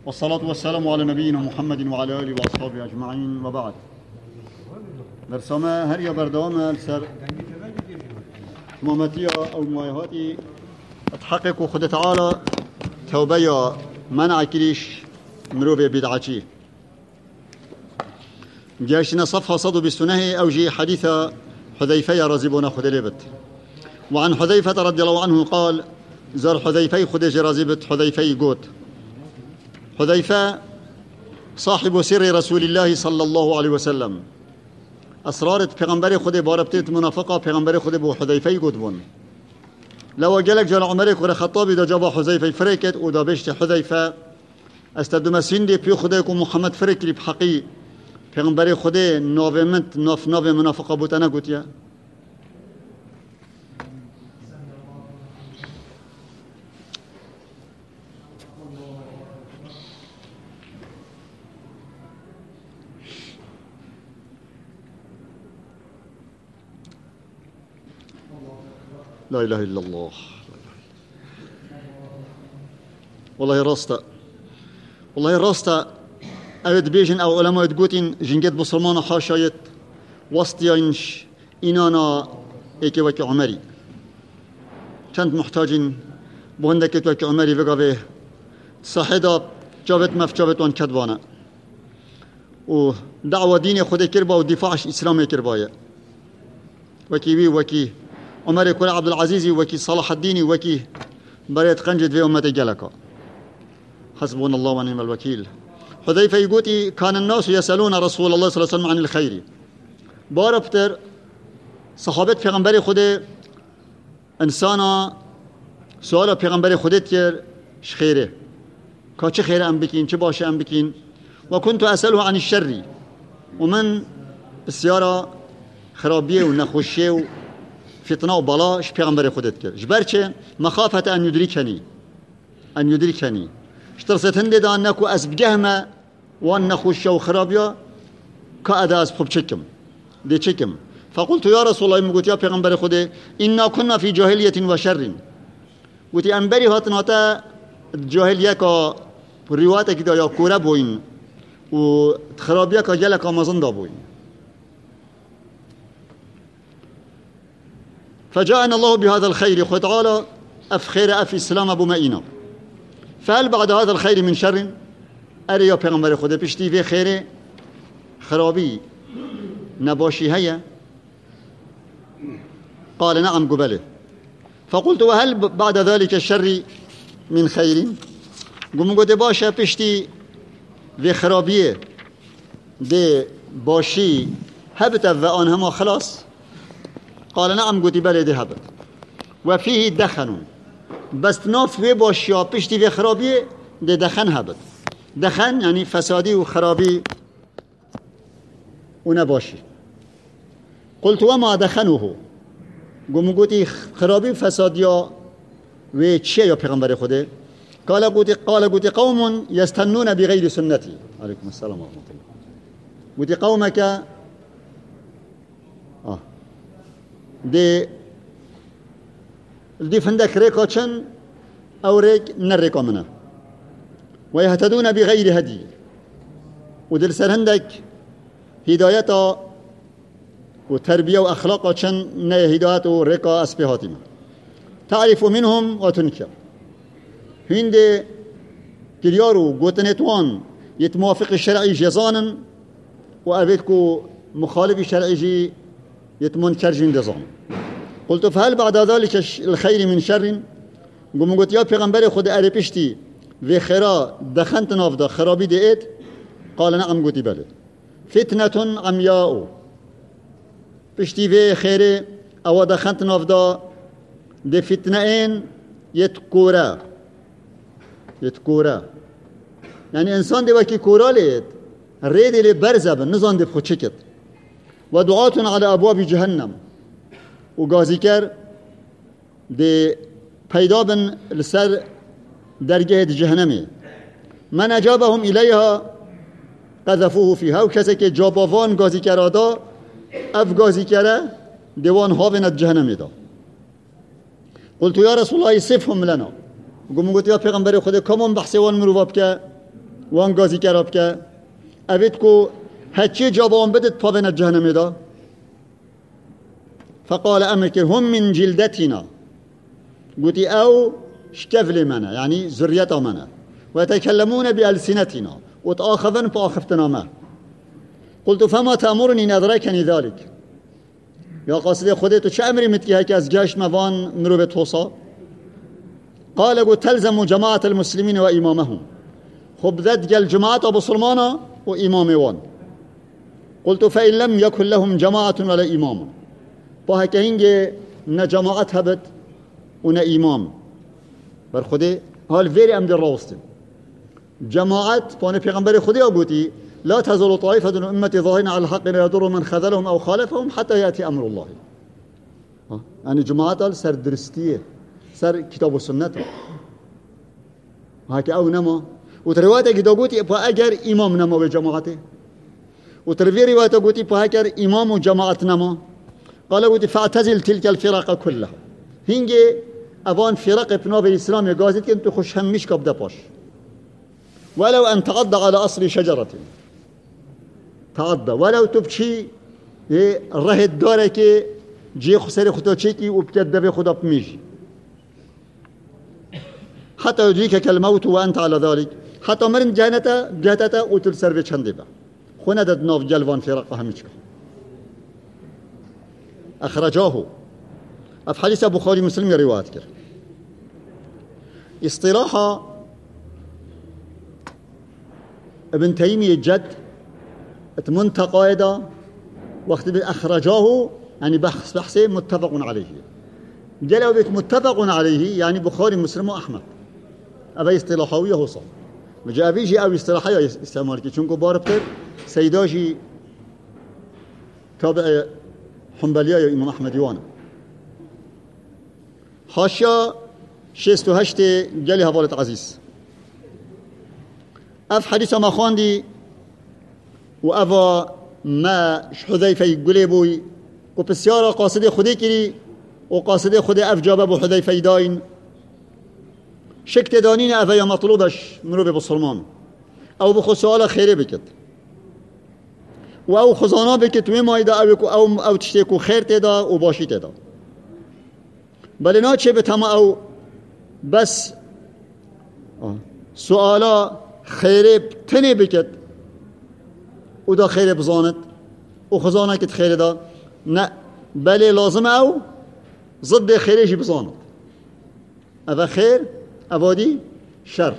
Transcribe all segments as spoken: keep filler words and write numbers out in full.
والصلاة والسلام على نبينا محمد وعلى آله وأصحابه أجمعين وبعد. در سامه هر یا بردام سر تمامتی او مایهاتی تحقق خود تعالى توبه یا منع کریش مروف بدعچی. جاشنا صفحة صدو بالسنه أوجي حديث حذيفة رازبون خدلبت. وعن حذيفة رضي الله عنه قال: زار حذيفة خدج رازبت. حذيفة قوت حذيفة صاحب سر رسول الله صلى الله عليه وسلم. أسرارت پیغمبر خود باربتت منافقة پیغمبر خود بو حذيفة قوت بون. لو جلك جل عمرك ور خطاب دا جابا حذيفة فريكت و دا بشت حذيفة استدوم سندي بيو خديكم محمد فريك لي بحقي پیغمبر خود ناومنت ناف ناو منافقة بوتنا قوتيا. لا إله إلا الله. والله راستا والله راستا أود بيجن أو علماء تقولين جنجت بسلمان حاشيت وسطيانش إنانا إيكي وكي عمري كانت محتاجين بهندك وكي عمري وقابه صحيدا جابت مفجابت وان كدوانا و دعوة دين خود كربا و دفاعش إسلامي كربايا وكي وي وكي عمر كل عبد العزيز وكي صلاح الدين وكي بريت قنجد في أمة جلكا. حسبنا الله ونعم الوكيل. حذيفة يقول كان الناس يسألون رسول الله صلى الله عليه وسلم عن الخير. باربتر صحابة پیغمبر خود انسانا سؤال پیغمبر خودت كر ش خيره كا چه خيره ام بكين چه باشه ام بكين. وكنت أسأله عن الشر ومن بسيارة خرابية ونخوشية فتنة وبلا ش پیغمبر خودت كر جبرچه مخافة أن يدركني أن يدركني اشترست هنده دا أنكو أسبجهما وأن نخوش وخرابيا كأدا أسبخب چكم دي چكم. فقلت يا رسول الله مقلت يا پیغمبر خوده إنا كنا في جاهلية وشر. قلت أنبري هاتناتا جاهلية كا رواية كده يا كورا بوين و خرابيا كا جلك مزن دا بوين. فجاءنا الله بهذا الخير خد تعالى أف خير أف إسلام أبو مئينا. فهل بعد هذا الخير من شر؟ أري يا پیغمبر خدا پشتی في خير خرابي نباشي هيا؟ قال نعم قبله. فقلت وهل بعد ذلك الشر من خير؟ قم قد باشا پشتی في خرابيه دي باشي هبت وآنهما خلاص؟ قال نعم قلت بله ده هبت. وفيه دخن بس ناف وی باشیا پشتی وی خرابی ده دخن هبت. دخن یعنی فسادی و خرابی و نباشی. قلت وما دخنه؟ گم گوتی خرابی فسادیا و چیه یا پیغمبر خوده؟ قال گوتی قال گوتی قوم یستنون بغیر سنتی. علیکم السلام و رحمت الله. گوتی قومک آه ده دي فندك ريكا چن أو ريك نريكا منه ويهتدون بغير هدي ودل سر هندك هداية وتربية وأخلاق چن نه هداية وريكا أسبهاتنا تعرف منهم وتنكر هند كريارو قوتنتوان يتموافق الشرعي جزانا وأبيتكو مخالف الشرعي جي يتمنكر جندزان. قلت فهل بعد ذلك الخير من شر؟ قم قلت يا پیغمبر خود اری پشتی و خرا دخنت نافدا خرابی دید؟ قال نعم قلت بله. فتنة عمياء پشتی و خیره او دخنت نافدا ده فتنه این یتکورا یتکورا یعنی انسان ده وکی کورا لید رید لی برزبن نزان ده بخود چکت و دعات على ابواب جهنم و گازیکر ده پیدا بن لسر درگه جهنمی من اجابهم الیها قذفوه فيها و کسی که جاباوان گازیکر آدا اف گازیکره دوان هاوند جهنمی دا. قلت يا رسول الله صفهم لنا. قم قلت يا پیغمبر خدا کمان بحث وان مرواب که وان گازی کراب که اوید کو هچی جابان بدت پا بین جهنم دا. فقال امکر هم من جلدتنا، قلتي او شكفل منا يعني ذرية منا، ويتكلمون بألسنتنا وتآخذن فآخفتنا ما. قلت فما تأمرني ندركني ذلك؟ يا قاصدي خديتو چه امری متکی هکی از گشت موان مرو به توسا؟ قال قلت تلزم جماعة المسلمين وإمامهم. خب ذات قال جماعة أبو سلمانا وإمام وان. قلت فإن لم يكن لهم جماعة ولا إمام، فهكا هنگه نه جماعت هبت و نه امام. بر خودی حال ویری ام در راستیم جماعت پانه پیغمبر خودی آگوتی لا تزال طائفة من امتی ظاهرین علی الحق لا يضر من خذلهم او خالفهم حتى يأتي امر الله. یعنی جماعت حال سر درستیه، سر کتاب و سنت هاکی او نما. و در روایت اگه دا گوتی پا اگر امام نما به جماعته، و در وی روایت گوتی پا اگر امام و جماعت نما. قال گوتی فاعتزل تلك الفرق كلها. هنگه اوان فرق ابنا به اسلام یگازید که تو خوش همیش کب دپاش ولو ان تعض على اصل شجرة تعض ولو تبچی ره داره که جی خسر خدا چکی و بکده به خدا بمیجی حتی یدریکک الموت و انت على ذلك، حتی مرن جهنتا جهتتا و تل سر به چنده با خونه داد ناف جلوان فرق همیش کن. اخرجاه اف حديث بخاري مسلم روايات كر. اصطلاحا ابن تيمية جد منتقى دا وقت أخرجاه يعني بحث بحثه متفق عليه. جلوا بيت متفق عليه يعني بخاري مسلم وأحمد. أبي اصطلاحاوية هو صح. وجاء بيجي أو اصطلاحية استعمال كي چونكو باربتر سيداجي تابع حنبلية يا إمام أحمد يوانا. حاشا شست و هشت جلی حوالت عزیز اف حدیث ما خواندی و افا ما حذیفه گلی بوی و بسیار قاصد خودی کری و قاصد خودی اف جابه بو حذیفه داین شکت دانین افا یا مطلوبش مرو به بسلمان او بخو سوال خیره بکد و او خزانا بکد و مایده او, او, او تشتیکو خیر تیدا و باشی تیدا بله ناچه به تما او بس سوالا خیره تنه بکد او دا خیره بزاند او خزانه کت خیره دا نه بله لازم او ضد خیره جی بزاند او خیر اوادی شر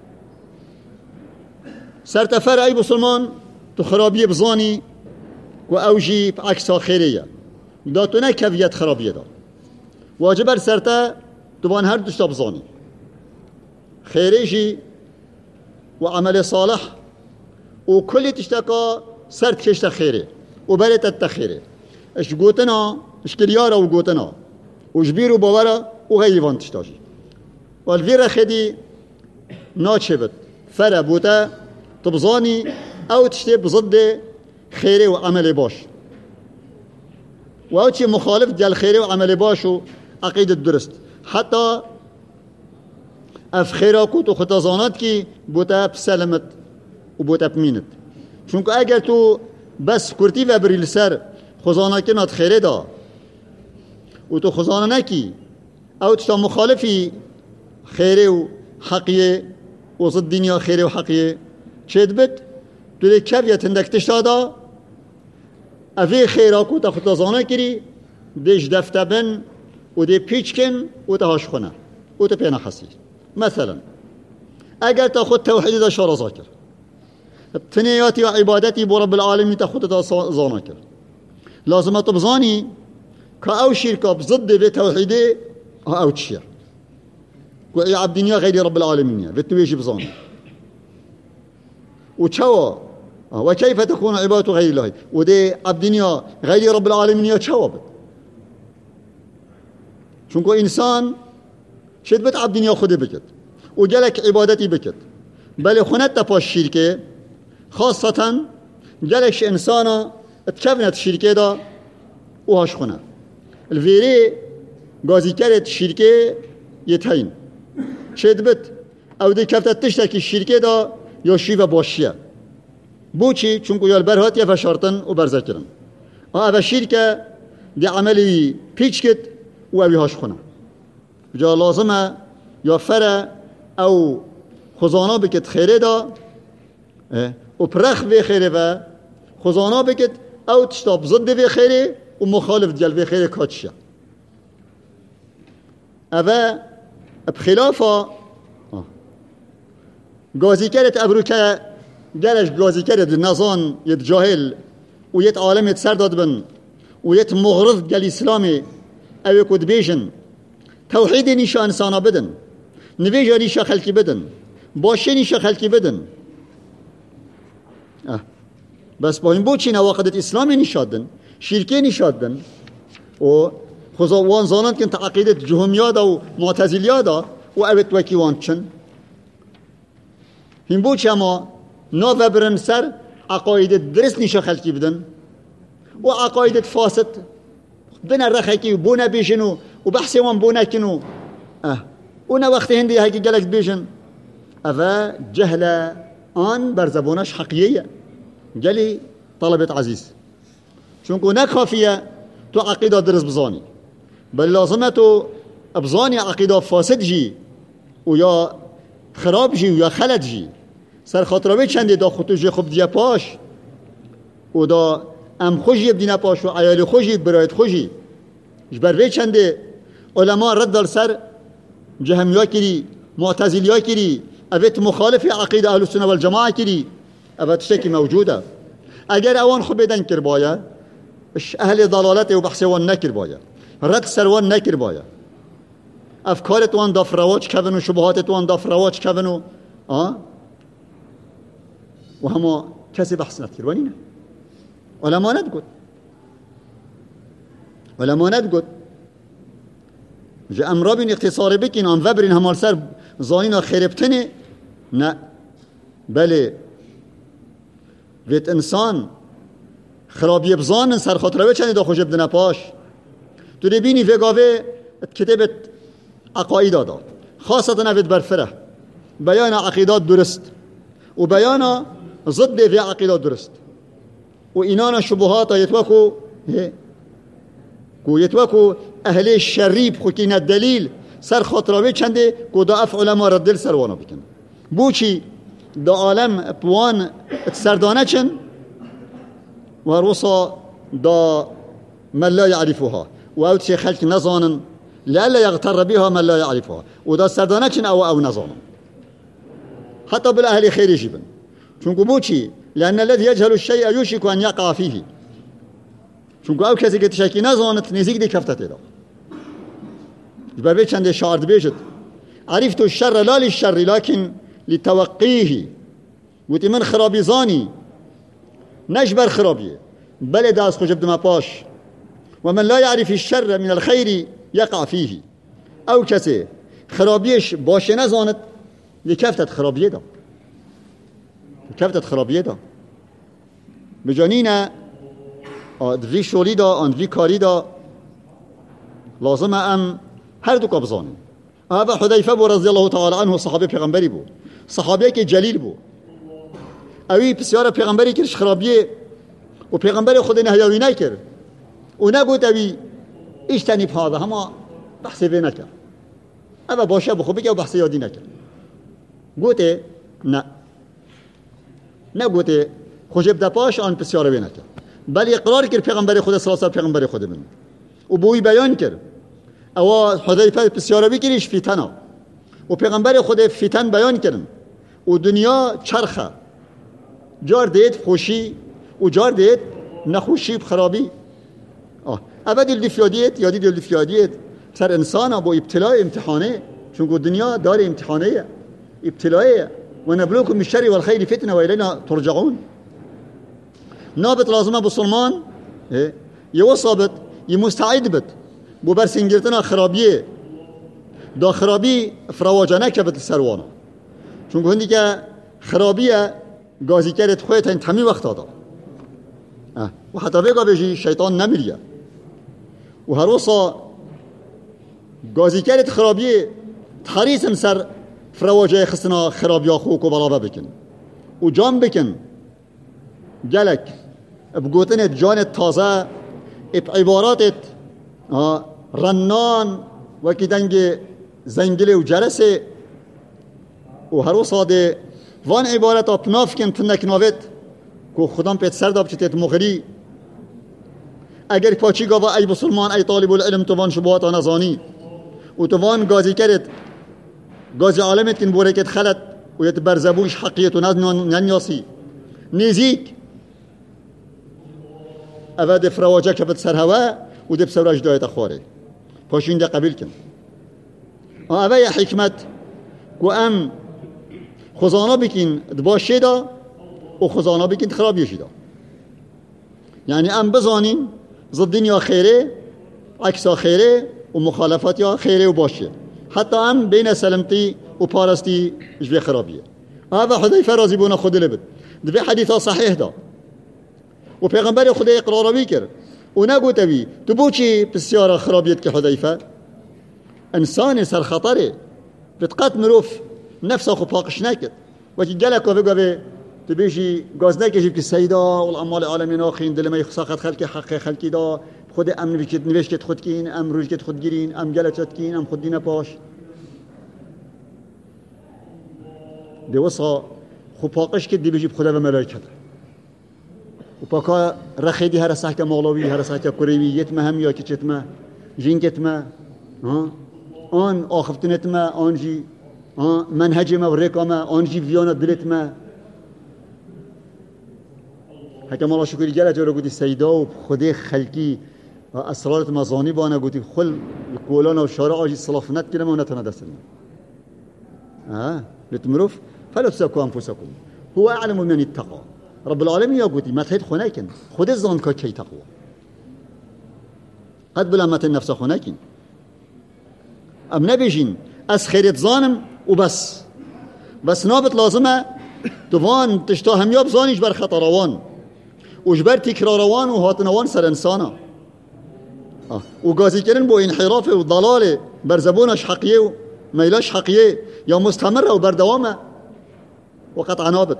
سرتفر ای بسلمان تو خرابی بزانی و او جی عکسا خیره دا تو نه کویت خرابیه دا واجب بر سرتا دوبان هر دوشتا بزانی خیریجی و عمل صالح و کلی تشتاقا سرت کشتا خیره و برت التخیره اش گوتنا اش کلیارا و گوتنا و جبیر و باورا و غیروان تشتاجی و الویر خیدی ناچه بد فره بوتا تبزانی او تشتی بضد خیره و عمل باش و او چی مخالف دل خیره و عمل باشو عقیدت درست حتی اف خیره کو تو خطازانات کی بوتا بسلمت و بوتا بمینت چونکه اگر تو بس کرتی و بریل سر خزانه کنات خیره دا و تو خزانه نکی او تو مخالفی خیره و حقیه و ضد دنیا خیره و حقیه چید بد تو دی کفیت هندکتش دادا افی خیره کو تا خطازانه کری دیش دفته بن و دی پیچ کن و تهاش خونه و تا پینا خسی مثلا اگر تا خود توحیدی دا شارزا کر تنیاتی و عبادتی با رب العالمین تا خود دا زانا کر لازمه تو بزانی که او شرکا بضد به توحیدی او چیه و ای عبدینیا غیر رب العالمین و تویشی بزانی و چوا و کیف تكون عبادة غیر الله و دی عبدینیا غیر رب العالمین چوا بد چونکه انسان شد بد عبدینیا خود بکد و جلک عبادتی بکد بله خونت پاش شرکه خاصتا جلکش انسانا اتکفنت شرکه دا و هاش خونه الویره گازی کرد شرکه یتهین شد بد او دی کفتت تشتکی شرکه دا یا شیوه باشیه بوچی چون یال برهات یا فشارتن و برزکرن آه شیر که دی عملی پیچ کت و اویهاش خونه جا لازمه یا فره او خزانا بکت خیره دا و پرخ به خیره و خزانا بکت او تشتاب ضد به خیره و مخالف دیل به خیره کاتشه اوه بخلافا گازی کرد ابرو که گرش گازی کرد نزان ید جاهل و ید عالم ید سرداد بن و ید مغرض گل اسلامی اوی کد بیشن توحید نیشا انسانا بدن نویجا نیشا خلکی بدن باشه نیشا خلکی بدن اه. بس با این بود چی نواقدت اسلامی نیشادن شرکی نیشادن و خزاوان زانند که تعقیدت جهمیادا و معتزلیادا و اوید وکیوان چن این بود چی اما نا و برن سر عقایدت درست نیشا خلکی بدن و عقایدت فاسد بنا رخیکی و بونا بیشنو و بحثی وان بونا کنو اه اونا وقت هندی هایی گلک بیشن اوه جهل آن بر زبانش حقیقیه گلی طلبت عزیز چونکو نکافیه تو عقیده درست بزانی بل لازمه تو بزانی عقیده فاسد جی و یا خراب جی و یا خلط جی سر خاطرابه چنده دا خودتو جی خوب دیا پاش و دا ام خوشی بدینا پاش و عیال خوشی برایت خوشی جبروی چنده علماء رد دل سر جهمیا کری معتزلیا کری اویت مخالف عقیده اهل السنه والجماعه کری اویت شکی موجوده اگر اوان خوب بدن کر بایا اهل ضلالت و بحث وان نکر بایا رد سر وان نکر بایا افکارت وان داف رواج کون و شبهاتت وان داف رواج کون و آه و همه کسی بحث نکر وانی نه علماء ندگود علماء ندگود جا امرابین اقتصاری بکین آن وبرین همال سر زانینا خیربتنه نه بله ویت انسان خرابی بزان سر خاطره چنی دا خوش بدنه پاش تو دی بینی وگاوه کتابت عقاید داد خاصتا نوید برفره بیان عقیدات درست و بیان ضد وی عقیدات درست و اینانا شبهات یتوکو کو یتوکو اهل شریب خوکین دلیل سر خاطراوی چنده کو دا اف علما ردل سروانا بکن بوچی دا عالم پوان سردانه چن و روسا دا من لا يعرفها و او تشي خلق نظانا لألا يغتر بها من لا يعرفها و دا سردانه چن او او نظانا حتى بالاهل خير جبن چونکو بوچی لأن الذي يجهل الشيء يوشك أن يقع فيه چونکو او کسی که تشکی نزانت نزیک دی کفتت دا جبر چند شعر بیجد عرفت الشر لا للشر لكن لتوقيه وتی من خرابی زانی نجبر خرابیه بل داز خوش بدم پاش و من لا يعرف الشر من الخير يقع فيه او کسی خرابیش باشه نزاند لکفتت خرابیه دا کفتت خرابیه دا بجانین دوی شولی دا آن دوی کاری دا لازمه ام هر دو کبزانیم ابا حذیفه بو رضی الله تعالی عنه صحابه پیغمبری بو صحابه که جلیل بو اوی بسیار پیغمبری کرش خرابیه و پیغمبر خود نهیاوی نکر و نگوت اوی اجتنب هذا هما بحثی بی نکر ابا باشه بخو بگه و بحثی یادی نکر گوته نه نگوته خوشب دپاش آن بسیار بی نکر بل اقرار کرد پیغمبر خود صلی الله علیه و پیغمبر خود بن و بوی بیان کرد او حذیفه بسیار بکریش فتنه و پیغمبر خود فتن بیان کردن و دنیا چرخه جار دید خوشی و جار دید نخوشی خرابی آه اول دل فیادیت یادی دل فیادیت سر انسان با ابتلاء امتحانه چون دنیا دار امتحانه ابتلاء و نبلوکم بالشر والخير فتنه و الینا ترجعون نابت لازمه بسلمان یه ثابت یه مستعد بد بو برسنگرتنا خرابیه دا خرابی فرواجانه که بد سروانا چون هندی که خرابیه گازی کرد خویت این تمی وقت دادا و حتی بگا بجی شیطان نمیریه و هر روسا گازی کرد خرابیه تحریسم سر فرواجه خستنا خرابیا خوک و بلابه بکن و جان بکن گلک بگوتن جان تازه اب عباراتت رنان و کی دنگ زنگله و جرسه و هر ساده وان عبارت اپناف کن تنک ناوت که خودم پیت سر داب چتت مغری اگر پاچی گاوا ای مسلمان ای طالب العلم تو وان شبهات نزانی و تو وان گازی کرد گازی عالمت کن بورکت خلط و یت برزبوش حقیت و ننیاسی نیزیک اوه دف رواجه کفت سر هوا و دف سوراج دایت خواره پاشین ده قبیل کن اوه یا حکمت و ام خزانه بکن دباشه دا و خزانه بکن خرابیشی دا یعنی ام بزانین ضدین یا خیره عکسا خیره و مخالفت یا خیره و باشه حتی ام بین سلمتی و پارستی جوی خرابیه هذا حذیفه رازی بونا خود لبد دوی حدیثا صحیح دا و پیغمبر خدا اقراروی کرد و نگو تبی تو بو چی بسیار خرابیت که حذیفه انسان سر خطره بتقات مروف نفسه خو پاقش نکد و که گلک و بگوه تو بیشی گاز نکشی که سیدا والاموال عالمین آخین دل می ساخت خلقی حق خلقی دا خود ام نوشت نوشت خود کین ام روش کت خود گیرین ام گلچت کین ام خود دین پاش دوسا خو پاقش که دی بیشی خدا و ملائکت و پاکا رخیدی هر سحک مغلاوی هر سحک کریوی یتمه هم یا که چتمه جینکتمه آن آخفتنتمه آن جی منهج ما و رکامه آن جی ویانا دلتمه حکم الله شکری گله جا رو گوتی سیدا و خود خلقی اسرارت مزانی بانه گوتی خل کولان و شارع آجی صلافنت کنم و نتنا دستن اه لتمروف فلا تساكوا انفسكم هو اعلم من اتقى رب العالمين يا قوتي ما تهيد خناكن خود الظن كي تقوى قد بلا ما النفس خناكن ام نبيجين اس خيرت ظانم وبس بس نابت لازمه دوان تشتا هم ياب ظانيش بر خطروان وجبر تكراروان وهاتنوان سر انسانا اه وقازي كرن بو انحراف وضلال برزبونش حقيه وميلاش حقيه يا مستمره وبردوامه وقطع نابت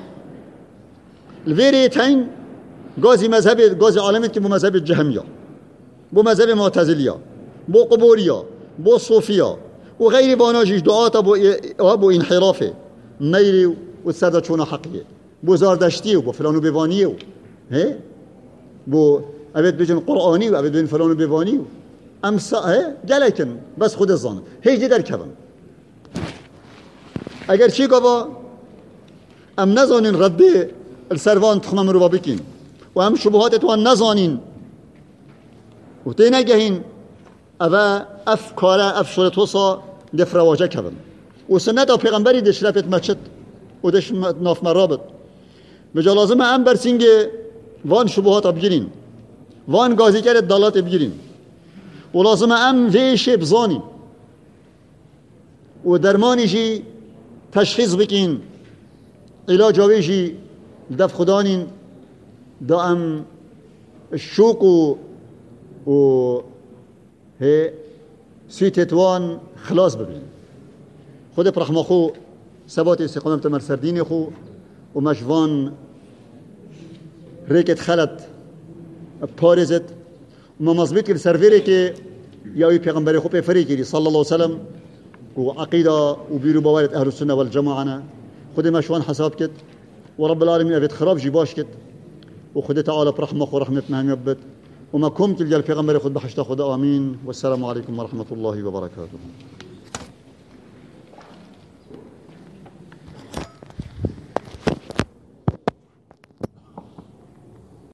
الفيري تين قازي مذهب قازي عالمين كي بو مذهب الجهمية بو مذهب معتزلية بو قبورية بو صوفية وغير باناجيش دعاة بو, بو انحرافه ميري وتسادة چونا حقية بو زاردشتي وبو فلانو بيواني هي بو أبد بيجن قرآني وأبد بيجن فلانو بيواني أمسا هي جلكن بس خود الظن هي جدر كبن اگر چی گوا ام نزانین رد السروان تخمم رو بکین و هم شبهات تو نزانین و تی نگهین اوه اف کاره اف شده توسا دف رواجه کبن و سنت او پیغمبری دش رفت مچت و دش ناف مرابط بجا لازمه ام برسینگ وان شبهات بگیرین وان گازی کرد دالات بگیرین و لازمه ام ویش بزانین و درمانیشی تشخیص بکین علاج آویشی دف خدانین دا ام الشوق و و هی سویتتوان خلاص ببین خود پرخما خو ثبات استقامت تمر سردین خو و مشوان ریکت خلط پارزت و ممزبیت که سرویره که یاوی پیغمبر خو پیفری کردی صلی الله علیه وسلم و عقیده و بیرو باورت اهل السنه والجماعه خود مشوان حساب کد و رب العالمین ابد خراب جی باش کد و خود تعالی برحمه و رحمت مهم یبد و ما کم کل جل پیغمبر خود بحشت خدا آمین و السلام علیکم و رحمت الله و برکاته.